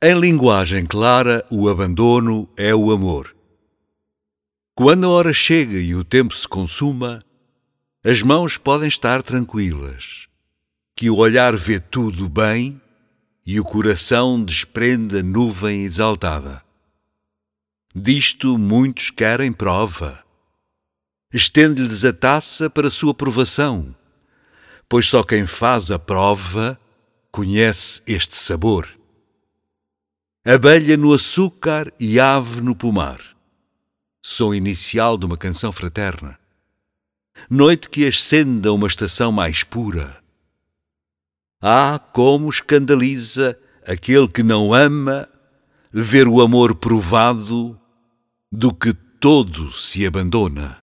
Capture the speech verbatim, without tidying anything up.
Em linguagem clara, o abandono é o amor. Quando a hora chega e o tempo se consuma, as mãos podem estar tranquilas, que o olhar vê tudo bem e o coração desprende a nuvem exaltada. Disto muitos querem prova. Estende-lhes a taça para sua provação, pois só quem faz a prova conhece este sabor. Abelha no açúcar e ave no pomar. Som inicial de uma canção fraterna. Noite que ascenda uma estação mais pura. Ah, como escandaliza aquele que não ama ver o amor provado do que todo se abandona.